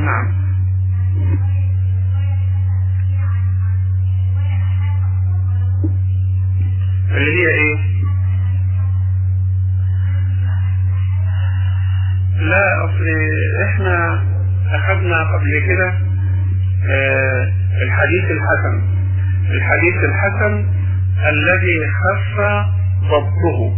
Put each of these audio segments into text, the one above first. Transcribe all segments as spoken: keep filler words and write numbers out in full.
نعم. اللي هي ايه؟ لا اصل احنا اخذنا قبل كده اه الحديث الحسن. الحديث الحسن الذي خف ضبطه،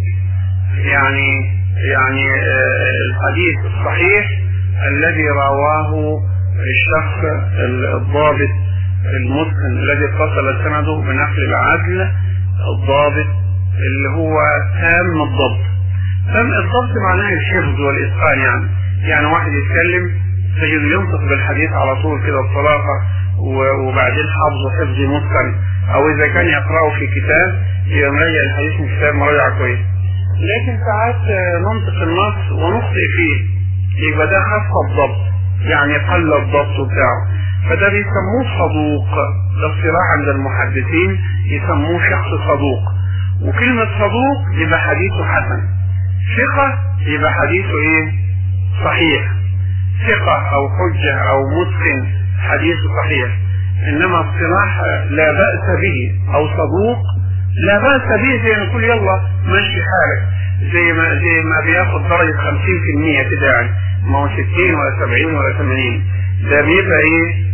يعني يعني اه الحديث الصحيح الذي رواه الشخص الضابط المتقن الذي اتصل سنده بنقل العدل الضابط اللي هو تام الضبط. تام الضبط معناه الحفظ والإتقان، يعني يعني واحد يتكلم تجد ينطق بالحديث على طول كده بطلاقة وبعدين حفظه حفظ متقن، أو إذا كان يقرأه في كتاب يبقى مراجع الحديث من كتاب مراجعة كويس. لكن ساعات ننطق النص ونخطئ فيه يبقى ده خف الضبط، يعني قل الضبط بتاعه، فده بيسموه صدوق. ده اصطلاح عند المحدثين يسموه شخص صدوق. وكلمة صدوق يبقى حديثه حسن، ثقة يبقى حديثه ايه؟ صحيح. ثقة او حجة او متقن حديثه صحيح. انما اصطلاح لا بأس به او صدوق لا بأس به زي ما نقول يلا مشي حالك، زي ما زي ما بياخد درجة خمسين في المية كده، يعني ما هو ستين ولا سبعين ولا ثمانين، ده بيبقى ايه؟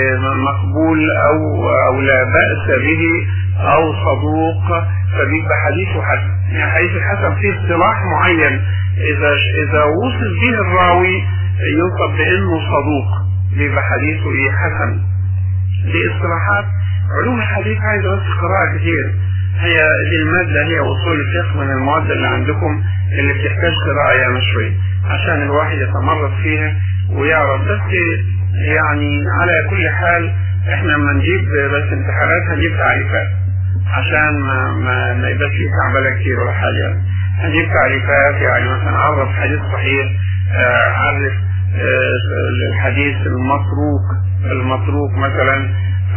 مقبول او او لا بأس به او صدوق، فبيبقى حديثه حسن. يعني حديث الحسن فيه اصطلاح معين، اذا اذا وصل به الراوي يوصف بانه صدوق بيبقى حديثه ايه؟ حسن. دي اصطلاحات علوم الحديث عايزه بس قراءة كتير. هي دي المادة هي اصول الفقه من المواد اللي عندكم اللي بتحتاج قراءة يعني شوية عشان الواحد يتمرس فيها ويعرف. بس يعني على كل حال احنا لما نجيب بس امتحانات هنجيب تعريفات عشان ما ما, ما يبقاش فيه تعبانه كتير ولا حاجه. هنجيب تعريفات، يعني مثلا عرف حديث صحيح، آه عرف آه الحديث المتروك المتروك مثلا، ف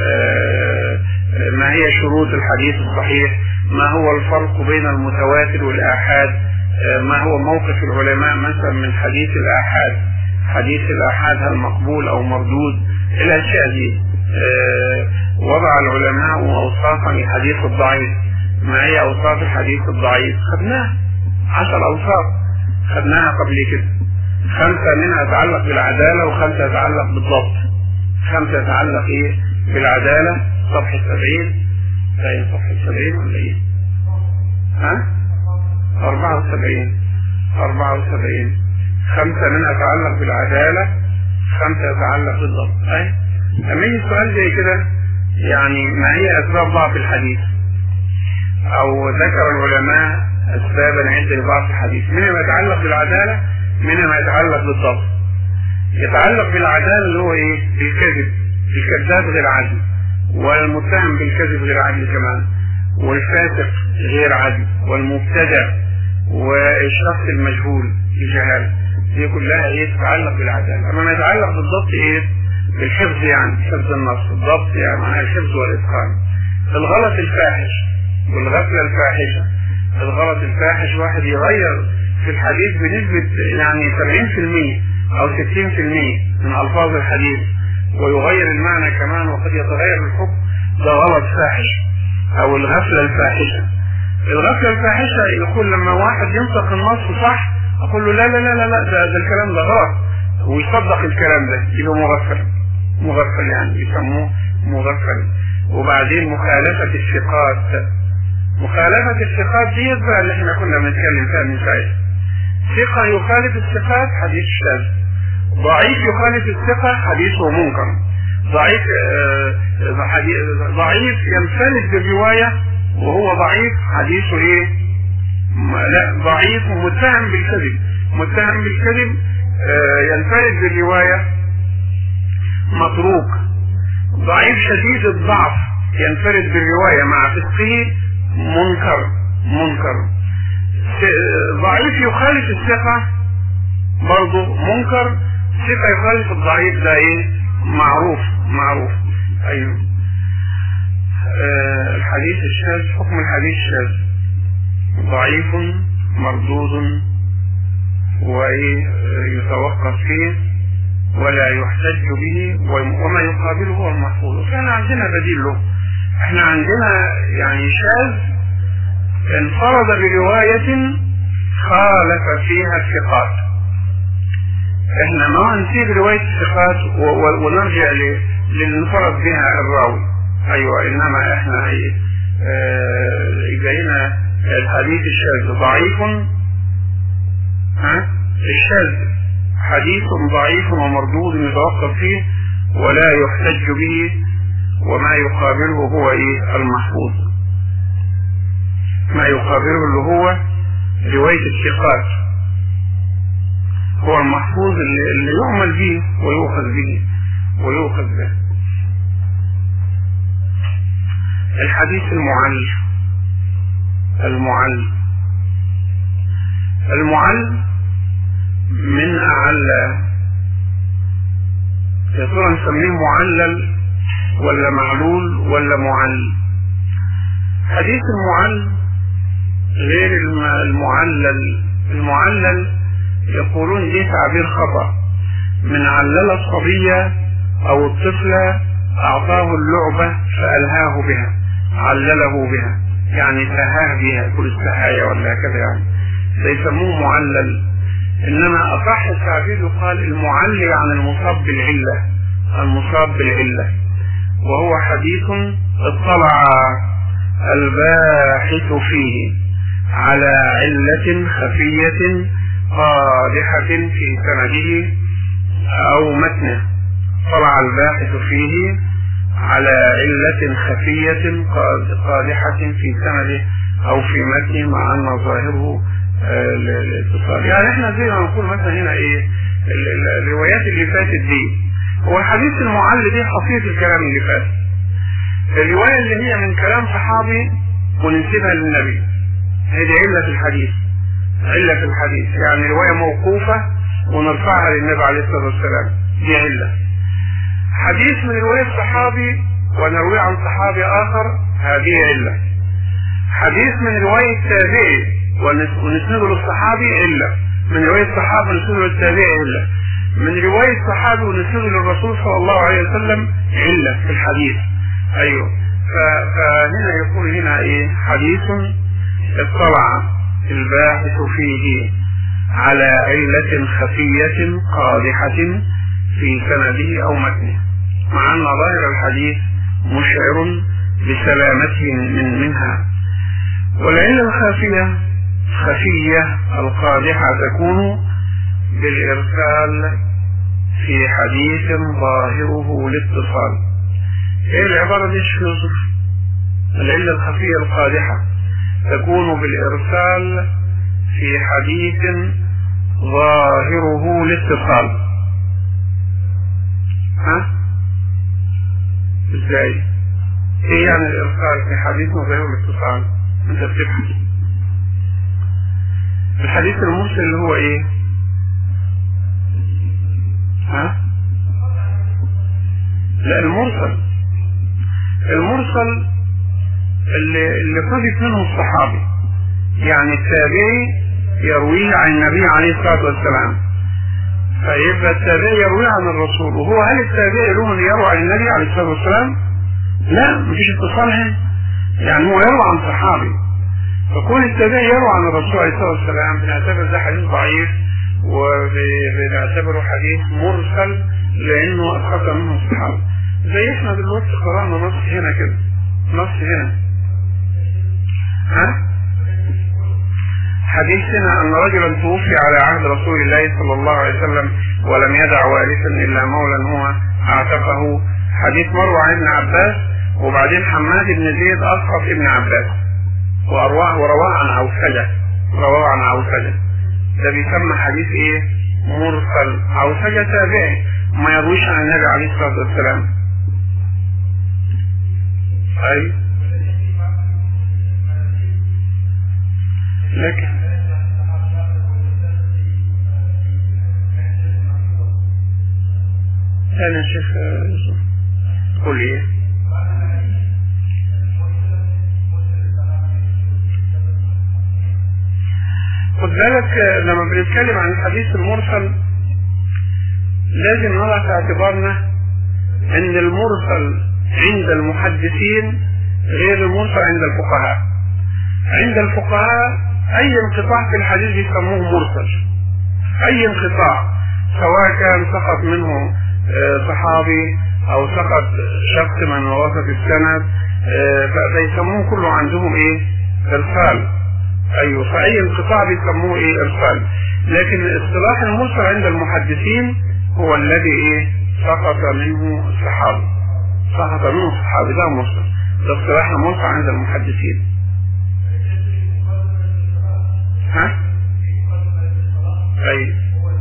ما هي شروط الحديث الصحيح، ما هو الفرق بين المتواتر والآحاد، آه ما هو موقف العلماء مثلا من حديث الآحاد، حديث الآحاد هل مقبول أو مردود، الأشياء دي. أه وضع العلماء أوصافا للحديث الضعيف. ما هي أوصاف الحديث الضعيف؟ خدناها عشر أوصاف خدناها قبل كده، خمسة منها تتعلق بالعدالة وخمسة تتعلق بالضبط. خمسة تتعلق إيه؟ بالعدالة، صفحة سبعين، باين صفحة سبعين ولا إيه؟ ها؟ أربعة وسبعين أربعة وسبعين خمسة منها تتعلق بالعدالة، خمسة تتعلق بالضبط. أي لما يجي سؤال زي كده يعني ما هي أسباب ضعف الحديث؟ أو ذكر العلماء أسبابا عند ضعف الحديث، منها ما يتعلق بالعدالة، منها ما يتعلق بالضبط. يتعلق بالعدالة اللي هو إيه؟ بالكذب، الكذاب غير عدل، والمتهم بالكذب غير عدل كمان، والفاسق غير عدل، والمبتدع، والشخص المجهول الجهال، دي كلها ايه؟ تتعلق بالعدالة. اما ما يتعلق بالضبط ايه؟ بالحفظ، يعني حفظ النص. الضبط يعني معناه الحفظ والاتقان. الغلط الفاحش والغفلة الفاحشة. الغلط الفاحش واحد يغير في الحديث بنسبة يعني سبعين في المية او ستين في المية من الفاظ الحديث، ويغير المعنى كمان وقد يتغير الحكم، ده غلط فاحش. او الغفلة الفاحشة. الغفلة الفاحشة يقول لما واحد ينطق النص صح اقول له لا لا لا لا, لا ده, ده الكلام ده غلط، ويصدق الكلام ده، يبقى مغفل. مغفل يعني يسموه مغفل. وبعدين مخالفة الثقات. مخالفة الثقات دي بقى اللي احنا كنا بنتكلم فيها من ساعتها. ثقة يخالف الثقات حديث شاذ، ضعيف يخالف الثقة حديثه منكر. ضعيف آه ضعيف ينفرد بالرواية وهو ضعيف حديثه ايه؟ لا ضعيف ومتهم بالكذب. متهم بالكذب آه ينفرد بالرواية متروك. ضعيف شديد الضعف ينفرد بالرواية مع فسقه منكر. منكر. ضعيف يخالف الثقة برضه منكر. ثقة يخالف الضعيف ده ايه؟ معروف. معروف. ايوه. آه الحديث الشاذ. حكم الحديث الشاذ ضعيف مردود وايه يتوقف فيه ولا يحتج به، وما يقابله هو المحفوظ. وكان عندنا بديل له. احنا عندنا يعني شاذ انفرد برواية خالف فيها الثقات. احنا ما نسيب رواية الثقات ونرجع للانفرد بها الراوي. ايوه، انما احنا ايه اه جاينا الحديث الشاذ ضعيف، ها الشاذ حديث ضعيف ومردود يتوقف فيه ولا يحتج به، وما يقابله هو ايه المحفوظ. ما يقابله اللي هو رواية الثقات هو المحفوظ اللي, اللي يعمل به ويؤخذ به ويؤخذ به. الحديث المعل المعل المعل من أعلى، يا ترى نسميه معلل ولا معلول ولا معل؟ حديث المعل غير المعلل. المعلل يقولون دي تعبير خطأ، من علل الصبية أو الطفل أعطاه اللعبة فألهاه بها، علله بها يعني سهاه بها، كل السهاية ولا كذا يعني، سيسموه معلل. إنما أصح التعبير يقال المعلي عن المصاب بالعلة، المصاب بالعلة، وهو حديث اطلع الباحث فيه على علة خفية قادحة في سنده أو متنه. طلع الباحث فيه على علة خفية قادحة في سنده أو في متنه، مع أن ظاهره الاتصال. يعني احنا زي ما نقول مثلا هنا ايه الروايات اللي فاتت دي، هو الحديث المعل دي حصيلة الكلام اللي فات. الرواية اللي هي من كلام صحابي وننسبها للنبي هذه علة في الحديث، علة في الحديث يعني رواية موقوفة ونرفعها للنبي عليه الصلاة والسلام، دي علة. حديث من رواية صحابي ونروي عن صحابي آخر، هذه علة. حديث من رواية تابعي ونسنده للصحابي علة، من رواية الصحابي ونسنده للتابعي علة، من رواية الصحابي ونسنده للرسول صلى الله عليه وسلم علة في الحديث. ايوه، فهنا يقول هنا ايه حديث اطلع الباحث فيه على علة خفية قادحة في سنده او متنه، مع ان ظاهر الحديث مشعر بسلامته من منها. والعلة الخافية خفية القادحة تكون بالإرسال في حديث ظاهره الاتصال. ايه العبارة دي يا شيخ يوسف؟ العلة الخفية القادحة تكون بالإرسال في حديث ظاهره الاتصال. ها؟ ازاي؟ ايه يعني الإرسال في حديث ظاهره الاتصال؟ انت بتبحث الحديث المرسل اللي هو ايه؟ ها؟ لا، المرسل المرسل اللي اللي قذف منه الصحابي، يعني التابعي يرويه عن النبي عليه الصلاة والسلام، فيبقى التابعي يرويه عن الرسول. وهو هل التابعي له ان يروي عن النبي عليه الصلاة والسلام؟ لا، مفيش اتصال هنا، يعني هو يروي عن صحابي. فكون التابعي يروي عن الرسول عليه الصلاة والسلام بنعتبر ده حديث ضعيف، وبنعتبره حديث مرسل لانه اخذ منه الصحابة. زي احنا دلوقتي قرأنا نص هنا كده، نص هنا ها حديثنا ان رجلا توفي على عهد رسول الله صلى الله عليه وسلم ولم يدع وارثا الا مولا هو اعتقه. حديث مروى عن ابن عباس، وبعدين حماد بن زيد اسقط ابن عباس ورواه ورواه عن عوسجة، رواه عن عوسجة. ده بيسمى حديث ايه؟ مرسل. عوسجة تابعي ما يرويش عن النبي عليه الصلاة والسلام. اي لكن ثاني يا شيخ يوسف قول ايه؟ خد بالك لما بنتكلم عن الحديث المرسل لازم نضع في اعتبارنا ان المرسل عند المحدثين غير المرسل عند الفقهاء. عند الفقهاء اي انقطاع في الحديث يسموه مرسل، اي انقطاع سواء كان سقط منه صحابي او سقط شخص من وسط السند فيسموه كله عندهم ايه؟ ارسال. ايوه، فاي انقطاع بيسموه ايه؟ ارسال. لكن اصطلاح المرسل عند المحدثين هو الذي ايه؟ سقط منه الصحابي، سقط منه الصحابي، ده مرسل، ده اصطلاح المرسل عند المحدثين. ها؟ اي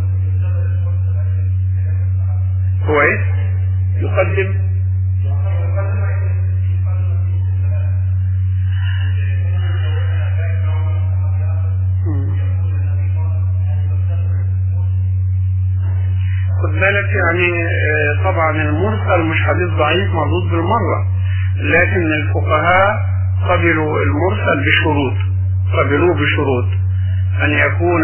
هو ايه؟ يقدم خد بالك يعني طبعا المرسل مش حديث ضعيف مردود بالمرة، لكن الفقهاء قبلوا المرسل بشروط، قبلوه بشروط ان يكون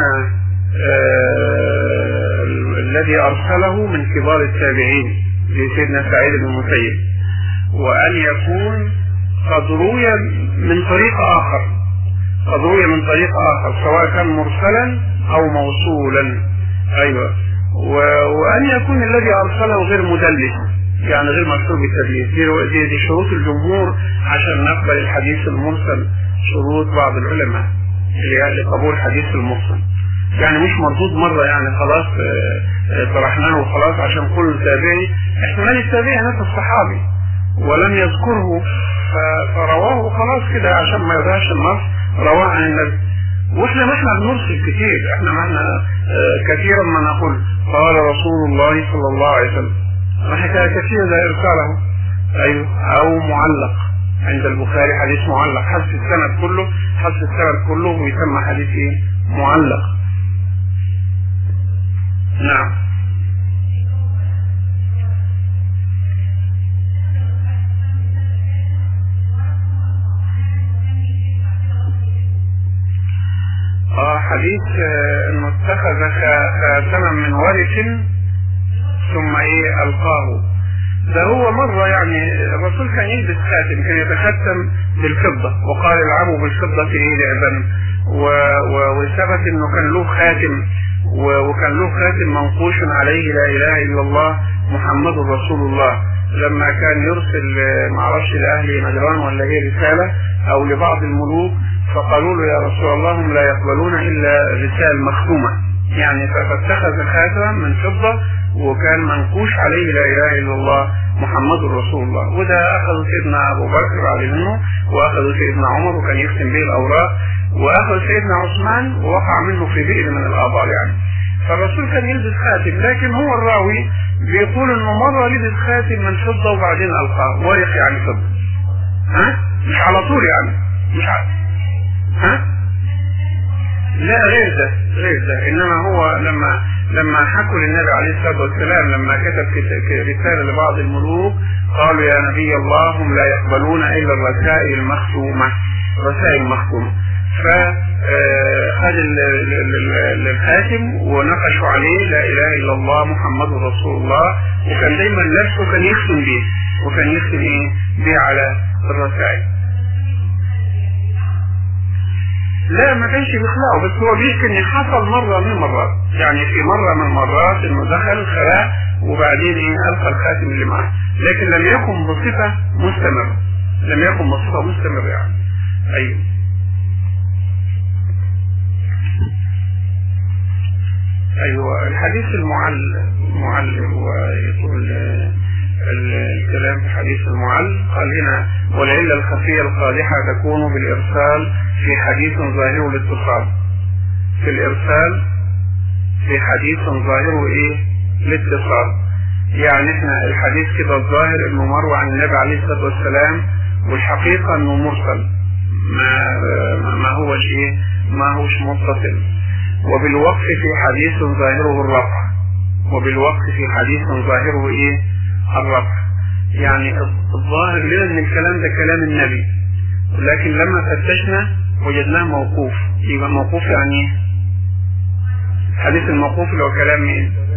آه الذي ارسله من كبار التابعين زي سيدنا سعيد بن المسيب، وان يكون قد روي من طريق اخر، قد روي من طريق اخر سواء كان مرسلا او موصولا. ايوه، وان يكون الذي ارسله غير مدلس، يعني غير مشهور بالتدليس. دي, دي شروط الجمهور عشان نقبل الحديث المرسل. شروط بعض العلماء لقبول الحديث المرسل، يعني مش مردود مرة، يعني خلاص طرحناه وخلاص عشان كل تابعي، احتمال التابعي نفس الصحابي ولم يذكره فرواه خلاص كده عشان ما يضيعش النص، رواه عن النبي. واحنا ما احنا بنرسل كتير، احنا ما احنا كثيرا ما نقول قال رسول الله صلى الله عليه وسلم، حكاية كثير ده ارساله. ايوه، او معلق عند البخاري حديث معلق، حذف السند كله، حذف السند كله ويسمى حديث ايه؟ معلق. نعم. اه حديث انه اتخذ خاتما من ورث ثم ايه القاه، ده هو مرة يعني الرسول كان يلبس خاتم، كان يتختم بالفضة، وقال العبوا بالفضة ايه لعبا، وثبت انه كان له خاتم، وكان له خاتم منقوش عليه لا اله الا الله محمد رسول الله. لما كان يرسل معرفش لاهل نجران ولا هي رسالة او لبعض الملوك، فقالوا له يا رسول الله هم لا يقبلون الا رسالة مختومة، يعني فاتخذ خاتما من فضة وكان منقوش عليه لا اله الا الله محمد رسول الله. وده اخذ سيدنا ابو بكر عليه منه، واخذ سيدنا عمر وكان يختم به الاوراق، واخذ سيدنا عثمان ووقع منه في بئر من الابار يعني. فالرسول كان يلبس خاتم، لكن هو الراوي بيقول انه مره لبس خاتم من فضه وبعدين القاه، ورق يعني فضه. ها؟ مش على طول يعني، مش على ها؟ لا غير ده، غير ده، انما هو لما لما حكوا للنبي عليه الصلاه والسلام لما كتب رساله لبعض الملوك قالوا يا نبي الله هم لا يقبلون الا الرسائل المختومه، رسائل مختومه. فخد الخاتم ونقشوا عليه لا اله الا الله محمد رسول الله، وكان دايما لابسه كان يختم بيه، وكان يختم ايه بيه على الرسائل. لا ما كانش بيخلعه، بس هو بيحكي ان حصل مره من المرات، يعني في مره من المرات انه دخل خلاه وبعدين ايه القى الخاتم اللي معاه، لكن لم يكن بصفه مستمره، لم يكن بصفه مستمره يعني. ايوه. ايوه الحديث المعل معل ويطول الكلام في حديث المعل. قال هنا والعلة الخفية القادحة تكون بالإرسال في حديث ظاهره الاتصال، في الإرسال في حديث ظاهره إيه؟ الاتصال. يعني إحنا الحديث كده الظاهر إنه مروي عن النبي عليه الصلاة والسلام، والحقيقة إنه مرسل، ما ما هوش إيه؟ ما هوش متصل. وبالوقف في حديث ظاهره الرفع، وبالوقف في حديث ظاهره إيه؟ الرفع. يعني الظاهر لنا ان الكلام ده كلام النبي، لكن لما فتشنا وجدناه موقوف. يبقى موقوف يعني ايه؟ حديث الموقوف اللي هو كلام مين؟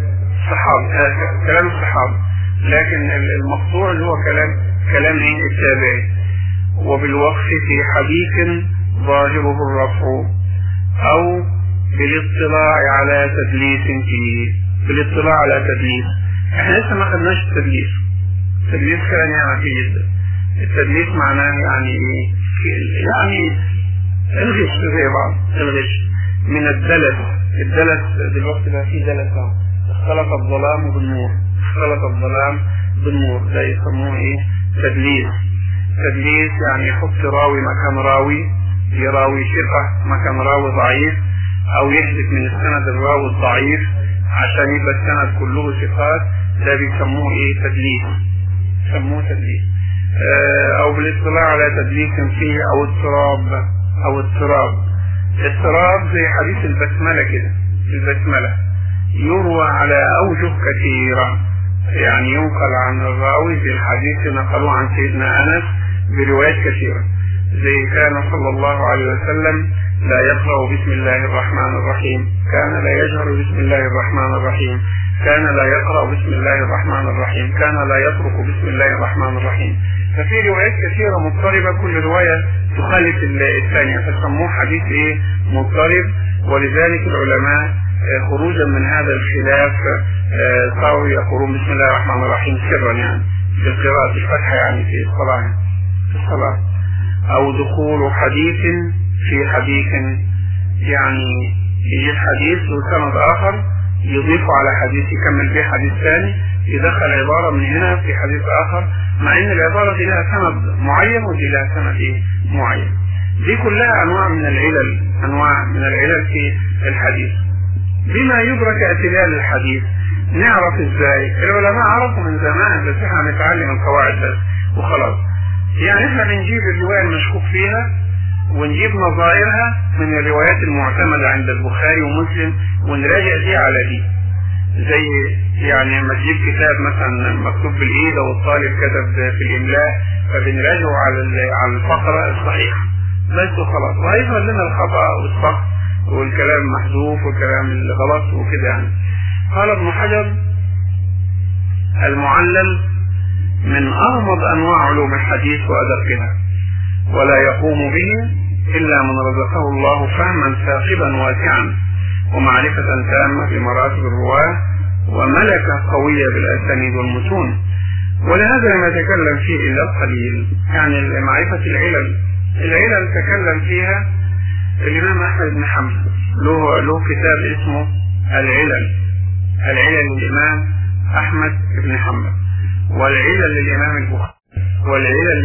الصحابة، كلام الصحابة، لكن المقطوع اللي هو كلام كلام التابعي. وبالوقف في حديث ظاهره الرفع أو بالاطلاع على تدليس فيه. بالاطلاع على تدليس، احنا لسه ما خدناش التدليس. التدليس كلام يعني فيه جدا. التدليس معناه يعني ايه؟ يعني الغش زي بعض، الغش من الدلس. الدلس دلوقتي بقى فيه دلس اهو، اختلط الظلام بالنور، اختلط الظلام بالنور، ده يسموه ايه؟ تدليس. تدليس يعني يحط راوي مكان راوي، يراوي ثقة مكان راوي ضعيف، او يحذف من السند الراوي الضعيف عشان يبقى السند كله ثقات، ده بيسموه ايه؟ تدليس. يسموه تدليس. اه او بالاطلاع على تدليس فيه، او اضطراب، او اضطراب. اضطراب زي حديث البسملة كده. البسملة يروى على اوجه كثيرة، يعني ينقل عن الراوي في الحديث نقلوا عن سيدنا انس بروايات كثيرة، زي كان صلى الله عليه وسلم لا يقرأ بسم الله الرحمن الرحيم، كان لا يجهر بسم الله الرحمن الرحيم، كان لا يقرأ بسم الله الرحمن الرحيم، كان لا يترك بسم الله الرحمن الرحيم. ففي روايات كثيرة مضطربة، كل رواية تخالف الثانية، فسموه حديث ايه؟ مضطرب. ولذلك العلماء خروجا من هذا الخلاف صاروا يقولون بسم الله الرحمن الرحيم سرا، يعني في القراءة الفتحة، يعني في الصلاة في الصلاة. او دخول حديث في حديث، يعني يجي الحديث وسند اخر يضيف على حديث، يكمل به حديث ثاني، يدخل عبارة من هنا في حديث اخر، مع ان العبارة دي لها سند معين ودي لها سند ايه؟ معين. دي كلها انواع من العلل، انواع من العلل في الحديث. بما يدرك اعتلال الحديث نعرف ازاي؟ العلماء عرفوا من زمان، بس احنا نتعلم القواعد بس وخلاص. يعني احنا بنجيب الرواية المشكوك فيها ونجيب نظائرها من الروايات المعتمدة عند البخاري ومسلم، ونراجع دي على دي. زي يعني لما تجيب كتاب مثلا مكتوب بالايد او الطالب كتب في الاملاء، فبنراجعه على على الفقرة الصحيحة بس وخلاص، وهيظهر لنا الخطأ والصح والكلام محذوف والكلام الغلط وكده يعني. قال ابن حجر: المعلل من أغمض أنواع علوم الحديث وأدقها، ولا يقوم به إلا من رزقه الله فهما ثاقبا واسعا ومعرفة تامة بمراتب الرواة وملكة قوية بالأسانيد والمتون، ولهذا لم يتكلم فيه إلا القليل. يعني معرفة العلل، العلل تكلم فيها الإمام أحمد بن حنبل، له له كتاب اسمه العلل. العلل للإمام أحمد بن حنبل، والعلل للإمام البخاري، والعلل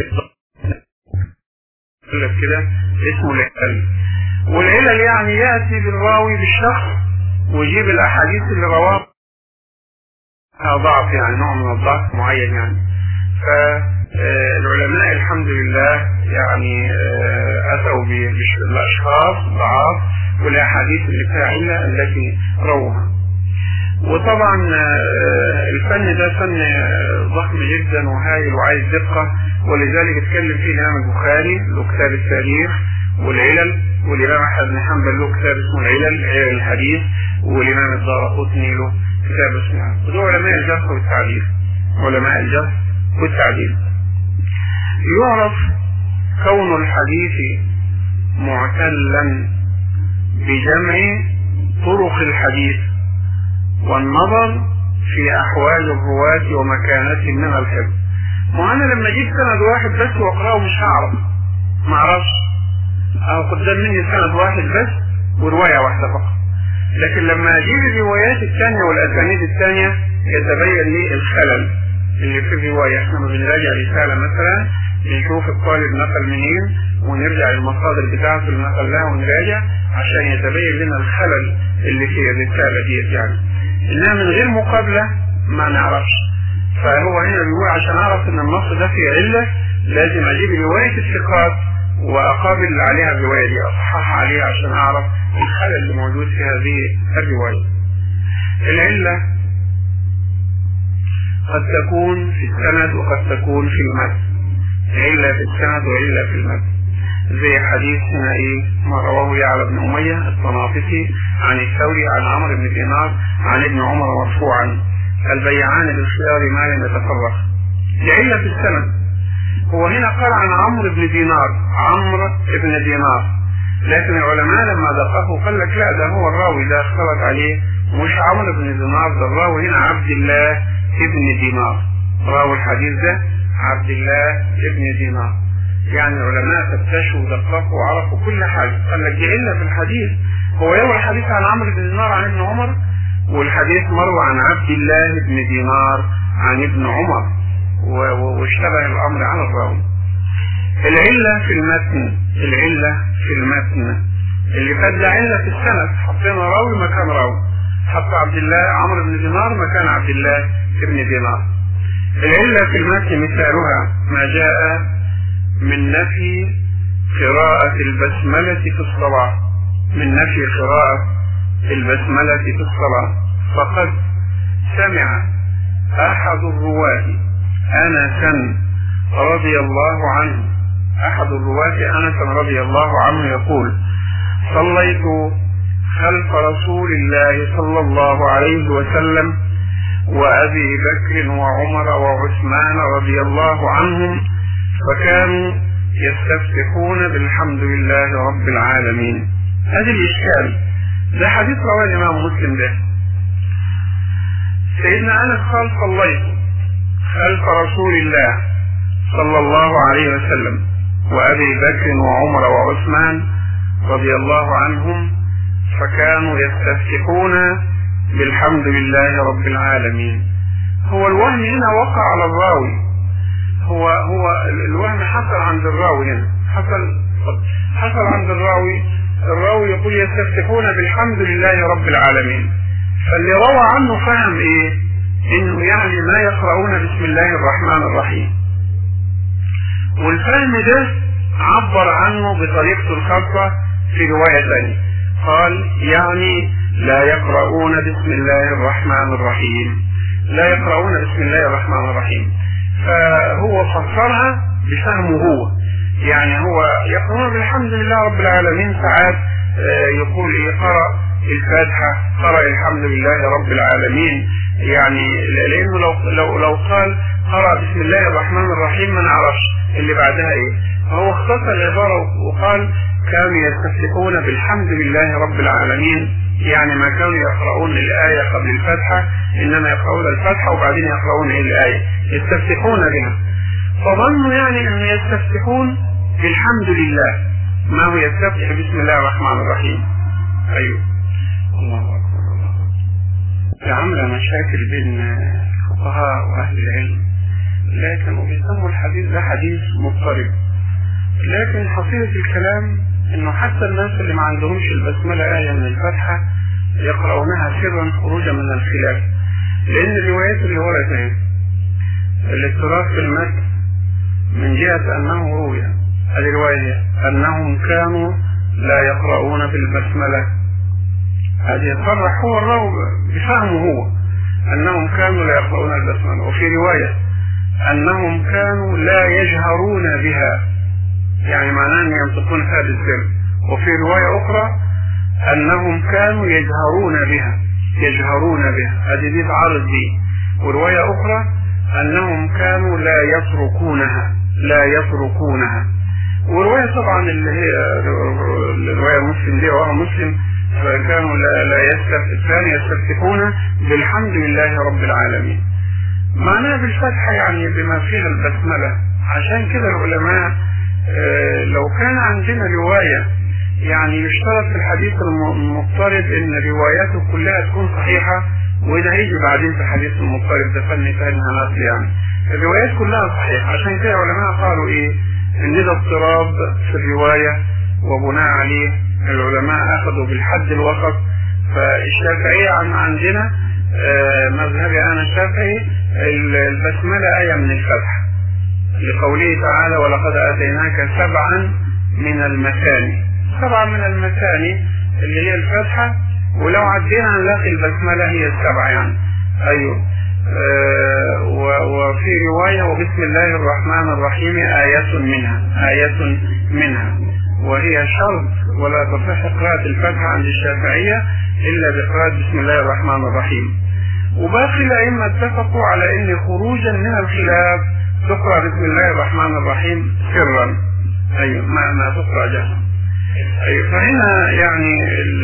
كده اسمه العلل. والعلل يعني يأتي بالراوي بالشخص ويجيب الأحاديث اللي رواه ضعف، يعني نوع من الضعف معين يعني. فالعلماء الحمد لله يعني أتوا بالأشخاص ضعاف والأحاديث اللي فيها علة التي روها. وطبعا الفن ده فن ضخم جدا وهائل وعايز دقة، ولذلك اتكلم فيه الإمام البخاري له كتاب التاريخ والعلل، والإمام أحمد بن حنبل له كتاب اسمه العلل، علل الحديث، والإمام الدارقطني له كتاب اسمه. ودول علماء الجرح والتعديل، علماء الجرح والتعديل. يعرف كون الحديث معتلا بجمع طرق الحديث والنظر في أحوال الرواة ومكانتهم من الحفظ. وأنا لما أجيب سند واحد بس وأقرأه مش هعرف، ما أعرفش، أو قدام مني سند واحد بس ورواية واحدة فقط. لكن لما أجيب الروايات الثانية والأسانيد الثانية يتبين لي الخلل اللي في الرواية. احنا لما بنراجع رسالة مثلا بنشوف الطالب نقل منين ونرجع للمصادر بتاعته اللي نقل لها ونراجع عشان يتبين لنا الخلل اللي في الرسالة دي يعني. إنها من غير مقابلة ما نعرفش. فهو هنا بيقول عشان أعرف إن النص ده فيه علة لازم أجيب رواية الثقات وأقابل عليها الرواية دي، أصحح عليها عشان أعرف الخلل اللي موجود في هذه الرواية. العلة قد تكون في السند وقد تكون في المتن، علة في السند وعلة في المتن. زي حديث هنا ايه ما رواه يعلى بن أمية الطنافسي عن الثوري عن عمرو بن دينار عن ابن عمر مرفوعا: البيعان بالخيار ما لم يتفرق. لعلة في السند. هو هنا قال عن عمرو بن دينار، عمرو بن دينار، لكن العلماء لما دققوا قال لك لا، ده هو الراوي ده اختلط عليه، مش عمرو بن دينار، ده الراوي هنا عبد الله ابن دينار، راوي الحديث ده عبد الله ابن دينار. يعني العلماء فتشوا ودققوا وعرفوا كل حاجة. قال لك دي علة في الحديث، هو يروي الحديث عن عمرو بن دينار عن ابن عمر، والحديث مروي عن عبد الله بن دينار عن ابن عمر، واشتبه الأمر على الراوي. العلة في المتن، العلة في المتن اللي فات ده علة في السند، حطينا راوي مكان راوي، حط عبد الله عمرو بن دينار مكان عبد الله ابن دينار. العلة في المتن مثالها ما جاء من نفي قراءة البسملة في الصلاة، من نفي قراءة البسملة في الصلاة. فقد سمع أحد الرواة أنسا رضي الله عنه، أحد الرواة أنسا رضي الله عنه يقول: صليت خلف رسول الله صلى الله عليه وسلم وأبي بكر وعمر وعثمان رضي الله عنهم، فكانوا يستفتحون بالحمد لله رب العالمين. هذا الإشكال، ده حديث رواه الإمام مسلم. ده سيدنا أنس قال: صليت خلف رسول الله صلى الله عليه وسلم وأبي بكر وعمر وعثمان رضي الله عنهم، فكانوا يستفتحون بالحمد لله رب العالمين. هو الوهم هنا وقع على الراوي، هو هو الوهم حصل عند الراوي هنا، حصل حصل عند الراوي. الراوي يقول يستفتحون بالحمد لله رب العالمين، فاللي روى عنه فهم ايه؟ انه يعني ما يقرؤون بسم الله الرحمن الرحيم، والفهم ده عبر عنه بطريقته الخاصة في رواية ثانية، قال يعني لا يقرؤون بسم الله الرحمن الرحيم، لا يقرؤون بسم الله الرحمن الرحيم. فهو فسرها بفهمه هو، يعني هو يقرؤون بالحمد لله رب العالمين، ساعات يقول إيه قرأ الفاتحة، قرأ الحمد لله رب العالمين، يعني لأنه لو لو لو قال قرأ بسم الله الرحمن الرحيم ما نعرفش اللي بعدها ايه، فهو اختصر العبارة وقال كانوا يستفتحون بالحمد لله رب العالمين، يعني ما كانوا يقرؤون الآية قبل الفاتحة، إنما يقرؤون الفاتحة وبعدين يقرؤون الآية يستفتحون بها، فظنوا يعني أن يستفتحون بالحمد لله، ما هو يستفتح بسم الله الرحمن الرحيم. أيوه الله أكبر الله أكبر. عاملة مشاكل بين الفقهاء وأهل العلم، لكن وبيسموا الحديث ده حديث مضطرب، لكن حصيلة الكلام انه حتى الناس اللي ما عندهمش البسملة آية من الفاتحة يقرؤونها سرا خروجا من الخلاف، لان الروايات اللي وردت اهي الاضطراب في المتن من جهة انه روي الرواية انهم كانوا لا يقرؤون بالبسملة، هذه يصرح هو الراوي بفهمه هو انهم كانوا لا يقرؤون البسملة، وفي رواية انهم كانوا لا يجهرون بها، يعني معناه ان ينطقون فيها بالسر، وفي رواية اخرى انهم كانوا يجهرون بها، يجهرون بها، هذه دي تعارض دي، ورواية اخرى انهم كانوا لا يتركونها، لا يتركونها، ورواية طبعا اللي هي الرواية مسلم دي وهو مسلم، فكانوا لا, لا يستفتحون يستفتحون بالحمد لله رب العالمين، معناها بالفتحة يعني بما فيها البسملة. عشان كده العلماء اه لو كان عندنا رواية يعني يشترط في الحديث المضطرب ان رواياته كلها تكون صحيحة، وده هيجي بعدين في الحديث المضطرب ده فن فنها نص، يعني الروايات كلها صحيحة. عشان كده العلماء قالوا ايه ان ده اضطراب في الرواية، وبناء عليه العلماء اخذوا بالحد الوسط. فالشافعية عندنا اه مذهبي انا الشافعي البسملة آية من الفتح، لقوله تعالى ولقد آتيناك سبعا من المثاني، سبعا من المثاني اللي هي الفتحة، ولو عدينا نلاقي البسملة هي السبع يعني. أيوه آه وفي رواية وبسم الله الرحمن الرحيم آية منها، آية منها، وهي شرط ولا تصح قراءة الفتحة عند الشافعية إلا بقراءة بسم الله الرحمن الرحيم. وباقي الأئمة اتفقوا على أن خروجا من الخلاف تقرأ بسم الله الرحمن الرحيم سرا، أيوة ما ما تقرأ جهرا. أيوة فهنا يعني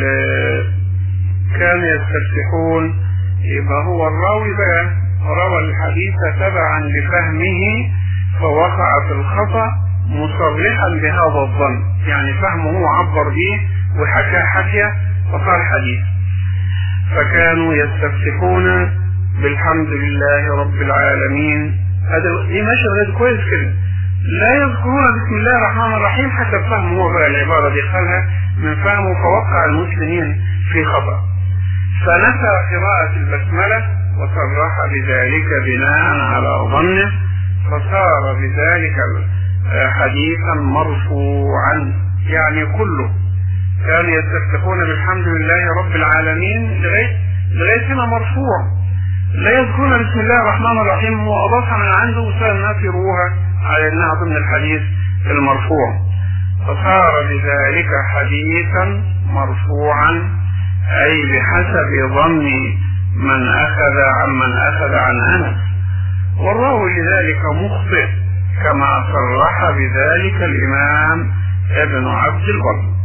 كانوا يستفتحون، يبقى هو الراوي بقى روى الحديث تبعا لفهمه فوقع في الخطأ مصرحا بهذا الظن، يعني فهمه عبر به وحكى حكية وصار حديث. فكانوا يستفتحون بالحمد لله رب العالمين، هذا دي ماشي غير كويس كده، لا يذكرون بسم الله الرحمن الرحيم حتى فهمه هو بقى العبارة دي خلها من فهمه فوقع المسلمين في خطأ، فنسى قراءة البسملة وصرح بذلك بناء على ظنه، فصار بذلك حديثا مرفوعا. يعني كله كانوا يستفتحون بالحمد لله رب العالمين لغاية لغاية هنا مرفوع، لا يذكرون بسم الله الرحمن الرحيم، هو أضافها من عنده وصار الناس يروها على أنها ضمن الحديث المرفوع، فصار بذلك حديثا مرفوعا، أي بحسب ظن من أخذ عمن أخذ عن أنس، والراوي لذلك مخطئ كما صرح بذلك الإمام ابن عبد البر.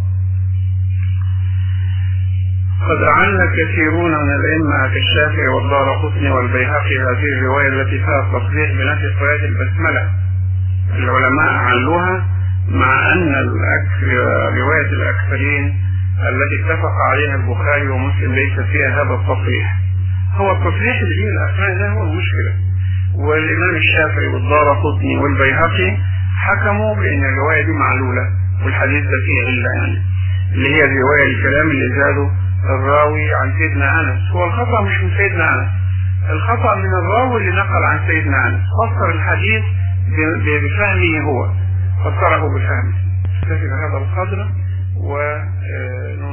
قد عل كثيرون من الأئمة كالشافعي والدارقطني والبيهقي هذه الرواية التي فيها التصريح بنفي قراءة البسملة، العلماء علوها، مع أن رواية الأكثرين التي اتفق عليها البخاري ومسلم ليس فيها هذا التصريح. هو التصريح اللي فيه الأسماء ده هو المشكلة، والإمام الشافعي والدارقطني والبيهقي حكموا بأن الرواية دي معلولة والحديث ده فيه علة، يعني اللي هي الرواية الكلام اللي زاده الراوي عن سيدنا أنس. هو الخطأ مش من سيدنا أنس، الخطأ من الراوي اللي نقل عن سيدنا أنس، فسر الحديث بفهمه، هو فسره بفهمه. نكتفي بهذا القدر و